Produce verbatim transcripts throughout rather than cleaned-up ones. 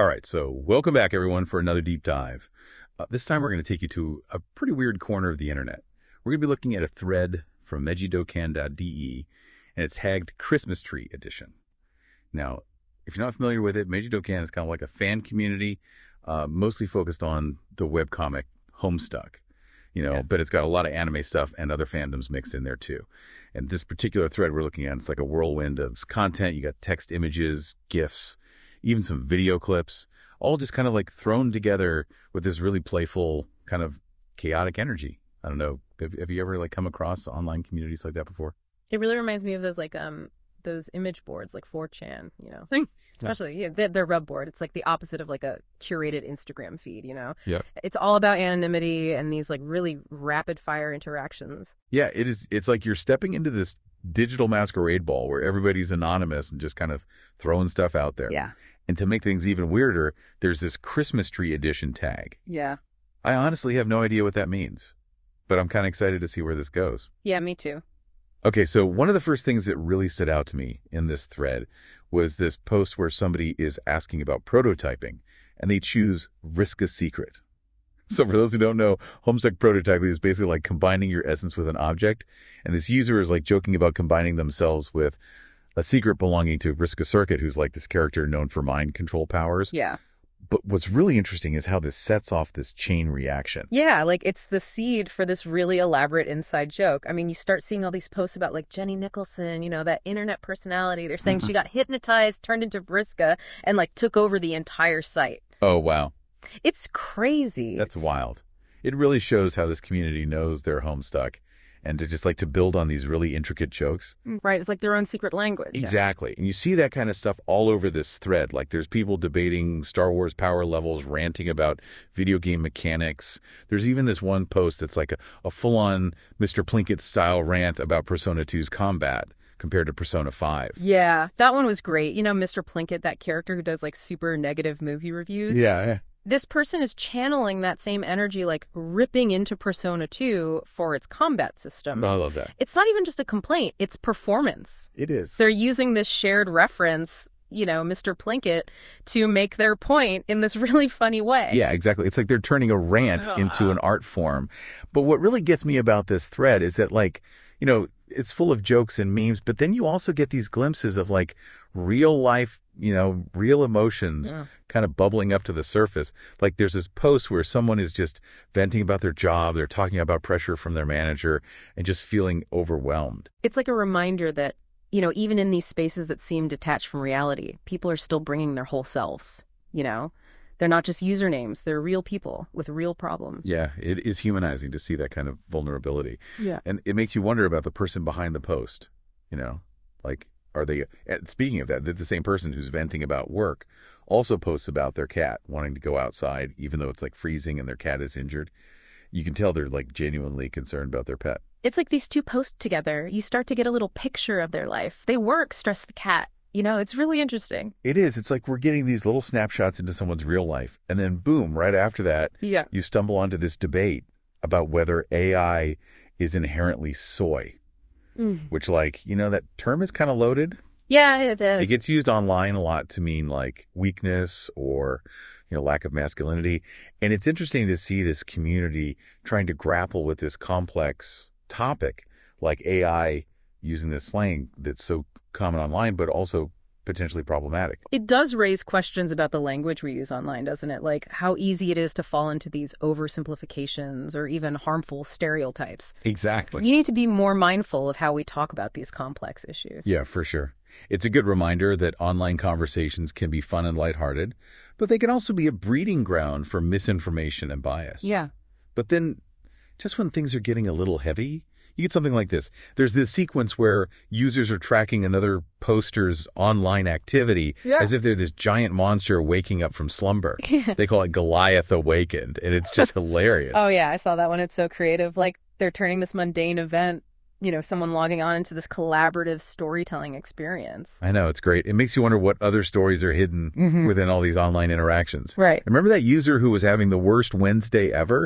All right, so welcome back, everyone, for another deep dive. Uh, this time, we're going to take you to a pretty weird corner of the internet. We're going to be looking at a thread from mejidokan dot d e, and it's tagged Christmas Tree Edition. Now, if you're not familiar with it, Mejidokan is kind of like a fan community, uh, mostly focused on the webcomic Homestuck, you know, yeah. But it's got a lot of anime stuff and other fandoms mixed in there, too. And this particular thread we're looking at, it's like a whirlwind of content. You got text, images, GIFs, even some video clips, all just kind of like thrown together with this really playful kind of chaotic energy. I don't know. Have, have you ever like come across online communities like that before? It really reminds me of those like um those image boards like four chan, you know, especially yeah, they're, they're Rub board. It's like the opposite of like a curated Instagram feed, you know. Yeah. It's all about anonymity and these like really rapid fire interactions. Yeah, it is. It's like you're stepping into this digital masquerade ball where everybody's anonymous and just kind of throwing stuff out there. Yeah. And to make things even weirder, there's this Christmas Tree Edition tag. Yeah. I honestly have no idea what that means, but I'm kind of excited to see where this goes. Yeah, me too. Okay, so one of the first things that really stood out to me in this thread was this post where somebody is asking about prototyping, and they choose Risk a Secret. So for those who don't know, Homestuck prototyping is basically like combining your essence with an object, and this user is like joking about combining themselves with a secret belonging to Risk a Circuit, who's like this character known for mind control powers. Yeah. But what's really interesting is how this sets off this chain reaction. Yeah, like it's the seed for this really elaborate inside joke. I mean, you start seeing all these posts about like Jenny Nicholson, you know, that internet personality. They're saying she got hypnotized, turned into Vriska, and like took over the entire site. Oh, wow. It's crazy. That's wild. It really shows how this community knows their Homestuck. And to just like to build on these really intricate jokes. Right. It's like their own secret language. Exactly. Yeah. And you see that kind of stuff all over this thread. Like there's people debating Star Wars power levels, ranting about video game mechanics. There's even this one post that's like a, a full-on Mister Plinkett style rant about Persona two's combat compared to Persona five. Yeah. That one was great. You know, Mister Plinkett, that character who does like super negative movie reviews. Yeah, yeah. This person is channeling that same energy, like ripping into Persona two for its combat system. I love that. It's not even just a complaint. It's performance. It is. They're using this shared reference, you know, Mister Plinkett, to make their point in this really funny way. Yeah, exactly. It's like they're turning a rant into an art form. But what really gets me about this thread is that, like, you know, it's full of jokes and memes, but then you also get these glimpses of, like, real life, you know, real emotions yeah. kind of bubbling up to the surface. Like there's this post where someone is just venting about their job. They're talking about pressure from their manager and just feeling overwhelmed. It's like a reminder that, you know, even in these spaces that seem detached from reality, people are still bringing their whole selves, you know? They're not just usernames. They're real people with real problems. Yeah, it is humanizing to see that kind of vulnerability. Yeah. And it makes you wonder about the person behind the post, you know? Like, are they, speaking of that, the same person who's venting about work also posts about their cat wanting to go outside, even though it's like freezing and their cat is injured. You can tell they're like genuinely concerned about their pet. It's like these two posts together. You start to get a little picture of their life. They work, stress the cat. You know, it's really interesting. It is. It's like we're getting these little snapshots into someone's real life. And then boom, right after that, yeah. you stumble onto this debate about whether A I is inherently soy. Mm. Which, like, you know, that term is kind of loaded. Yeah, it is. It gets used online a lot to mean, like, weakness or, you know, lack of masculinity. And it's interesting to see this community trying to grapple with this complex topic, like A I using this slang that's so common online, but also potentially problematic. It does raise questions about the language we use online, doesn't it? Like how easy it is to fall into these oversimplifications or even harmful stereotypes. Exactly. You need to be more mindful of how we talk about these complex issues. Yeah, for sure. It's a good reminder that online conversations can be fun and lighthearted, but they can also be a breeding ground for misinformation and bias. Yeah. But then just when things are getting a little heavy, you get something like this. There's this sequence where users are tracking another poster's online activity yeah. as if they're this giant monster waking up from slumber. They call it Goliath Awakened, and it's just hilarious. Oh, yeah, I saw that one. It's so creative. Like, they're turning this mundane event, you know, someone logging on into this collaborative storytelling experience. I know, it's great. It makes you wonder what other stories are hidden mm-hmm. within all these online interactions. Right. Remember that user who was having the worst Wednesday ever?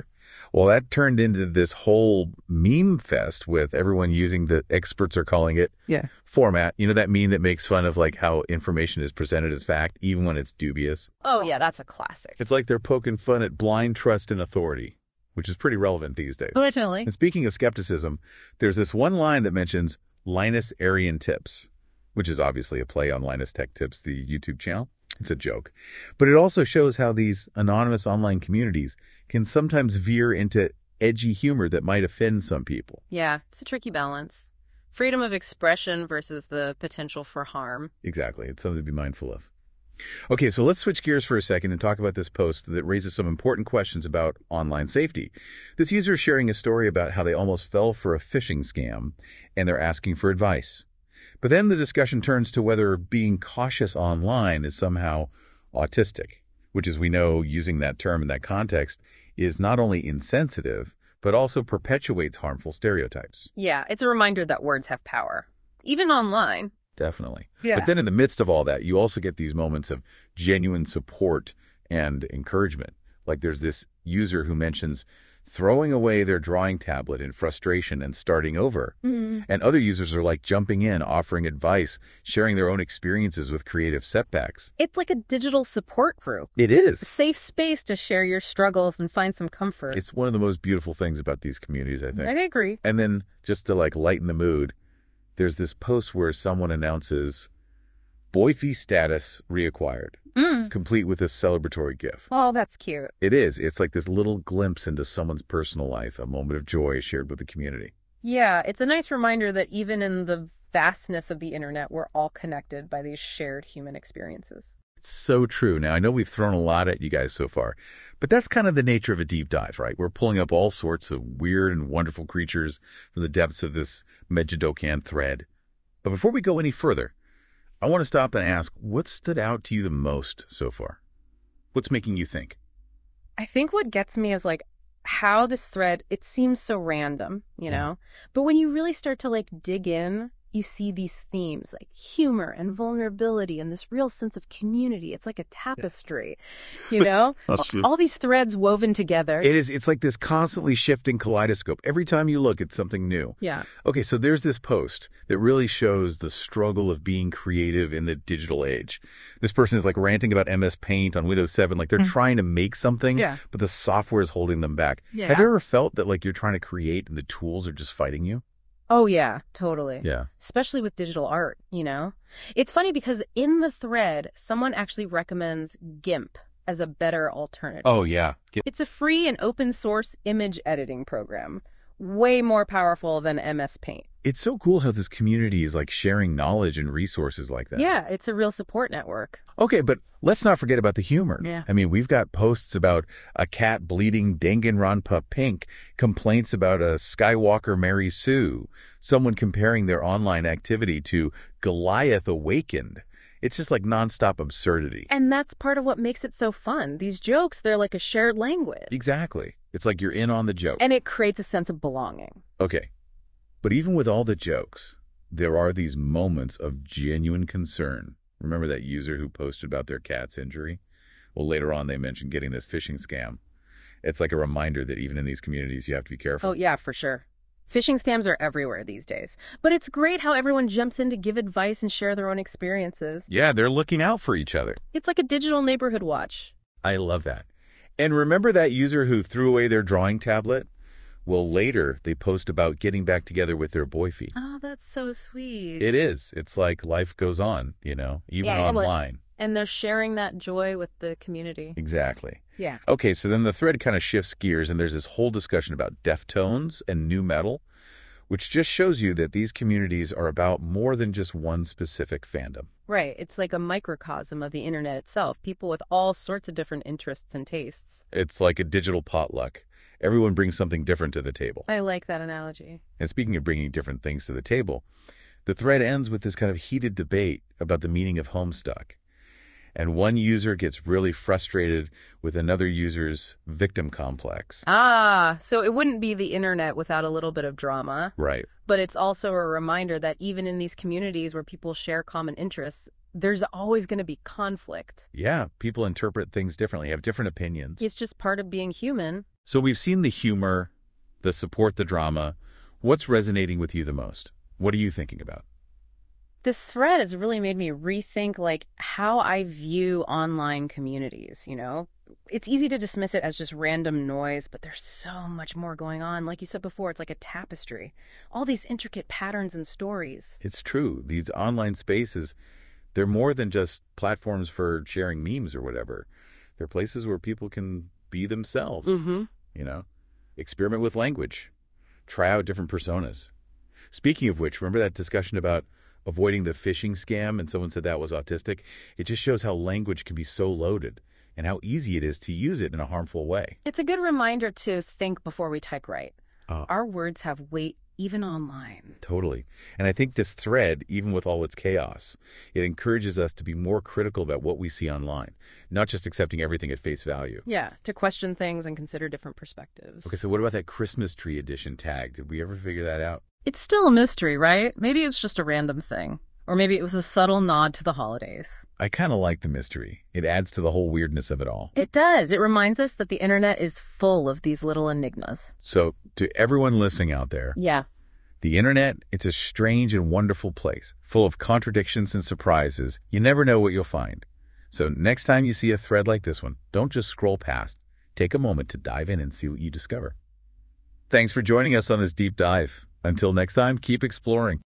Well, that turned into this whole meme fest with everyone using the experts are calling it Yeah. format. You know, that meme that makes fun of like how information is presented as fact, even when it's dubious. Oh, yeah, that's a classic. It's like they're poking fun at blind trust in authority, which is pretty relevant these days. Definitely. And speaking of skepticism, there's this one line that mentions Linus Aryan Tips, which is obviously a play on Linus Tech Tips, the YouTube channel. It's a joke. But it also shows how these anonymous online communities can sometimes veer into edgy humor that might offend some people. Yeah, it's a tricky balance. Freedom of expression versus the potential for harm. Exactly. It's something to be mindful of. Okay, so let's switch gears for a second and talk about this post that raises some important questions about online safety. This user is sharing a story about how they almost fell for a phishing scam, and they're asking for advice. But then the discussion turns to whether being cautious online is somehow autistic, which, as we know, using that term in that context, is not only insensitive, but also perpetuates harmful stereotypes. Yeah, it's a reminder that words have power, even online. Definitely. Yeah. But then in the midst of all that, you also get these moments of genuine support and encouragement. Like there's this user who mentions throwing away their drawing tablet in frustration and starting over. Mm-hmm. And other users are like jumping in, offering advice, sharing their own experiences with creative setbacks. It's like a digital support group. It is. A safe space to share your struggles and find some comfort. It's one of the most beautiful things about these communities, I think. I agree. And then just to like lighten the mood, there's this post where someone announces Boyfie status reacquired, Mm. complete with a celebratory gif. Oh, that's cute. It is. It's like this little glimpse into someone's personal life, a moment of joy shared with the community. Yeah, it's a nice reminder that even in the vastness of the internet, we're all connected by these shared human experiences. It's so true. Now, I know we've thrown a lot at you guys so far, but that's kind of the nature of a deep dive, right? We're pulling up all sorts of weird and wonderful creatures from the depths of this Mejidokan thread. But before we go any further, I want to stop and ask, what stood out to you the most so far? What's making you think? I think what gets me is like how this thread, it seems so random, you Yeah. know, but when you really start to like dig in, you see these themes like humor and vulnerability and this real sense of community. It's like a tapestry, you know, all these threads woven together. It is. It's like this constantly shifting kaleidoscope. Every time you look, it's something new. Yeah. Okay, so there's this post that really shows the struggle of being creative in the digital age. This person is like ranting about M S Paint on Windows seven, like they're Mm. trying to make something, Yeah. but the software is holding them back. Yeah. Have you ever felt that like you're trying to create and the tools are just fighting you? Oh, yeah, totally. Yeah. Especially with digital art, you know? It's funny because in the thread, someone actually recommends GIMP as a better alternative. Oh, yeah. Get- It's a free and open source image editing program, way more powerful than M S Paint. It's so cool how this community is like sharing knowledge and resources like that. Yeah, it's a real support network. Okay, but let's not forget about the humor. Yeah. I mean, we've got posts about a cat bleeding Danganronpa pink, complaints about a Skywalker Mary Sue, someone comparing their online activity to Goliath Awakened. It's just like nonstop absurdity. And that's part of what makes it so fun. These jokes, they're like a shared language. Exactly. It's like you're in on the joke. And it creates a sense of belonging. Okay. But even with all the jokes, there are these moments of genuine concern. Remember that user who posted about their cat's injury? Well, later on, they mentioned getting this phishing scam. It's like a reminder that even in these communities, you have to be careful. Oh, yeah, for sure. Phishing scams are everywhere these days. But it's great how everyone jumps in to give advice and share their own experiences. Yeah, they're looking out for each other. It's like a digital neighborhood watch. I love that. And remember that user who threw away their drawing tablet? Well, later, they post about getting back together with their boyfie. Oh, that's so sweet. It is. It's like life goes on, you know, even Yeah, and like- online. And they're sharing that joy with the community. Exactly. Yeah. Okay, so then the thread kind of shifts gears, and there's this whole discussion about Deftones and new metal, which just shows you that these communities are about more than just one specific fandom. Right. It's like a microcosm of the internet itself. People with all sorts of different interests and tastes. It's like a digital potluck. Everyone brings something different to the table. I like that analogy. And speaking of bringing different things to the table, the thread ends with this kind of heated debate about the meaning of Homestuck. And one user gets really frustrated with another user's victim complex. Ah, so it wouldn't be the internet without a little bit of drama. Right. But it's also a reminder that even in these communities where people share common interests, there's always going to be conflict. Yeah, people interpret things differently, have different opinions. It's just part of being human. So we've seen the humor, the support, the drama. What's resonating with you the most? What are you thinking about? This thread has really made me rethink like how I view online communities, you know? It's easy to dismiss it as just random noise, but there's so much more going on. Like you said before, it's like a tapestry. All these intricate patterns and stories. It's true. These online spaces, they're more than just platforms for sharing memes or whatever. They're places where people can be themselves, Mm-hmm. you know, experiment with language, try out different personas. Speaking of which, remember that discussion about avoiding the phishing scam and someone said that was autistic? It just shows how language can be so loaded and how easy it is to use it in a harmful way. It's a good reminder to think before we type right. Uh, Our words have weight even online. Totally. And I think this thread, even with all its chaos, it encourages us to be more critical about what we see online, not just accepting everything at face value. Yeah, to question things and consider different perspectives. Okay, so what about that Christmas tree edition tag? Did we ever figure that out? It's still a mystery, right? Maybe it's just a random thing. Or maybe it was a subtle nod to the holidays. I kind of like the mystery. It adds to the whole weirdness of it all. It does. It reminds us that the internet is full of these little enigmas. So, to everyone listening out there, Yeah. the internet, it's a strange and wonderful place, full of contradictions and surprises. You never know what you'll find. So next time you see a thread like this one, don't just scroll past. Take a moment to dive in and see what you discover. Thanks for joining us on this deep dive. Until next time, keep exploring.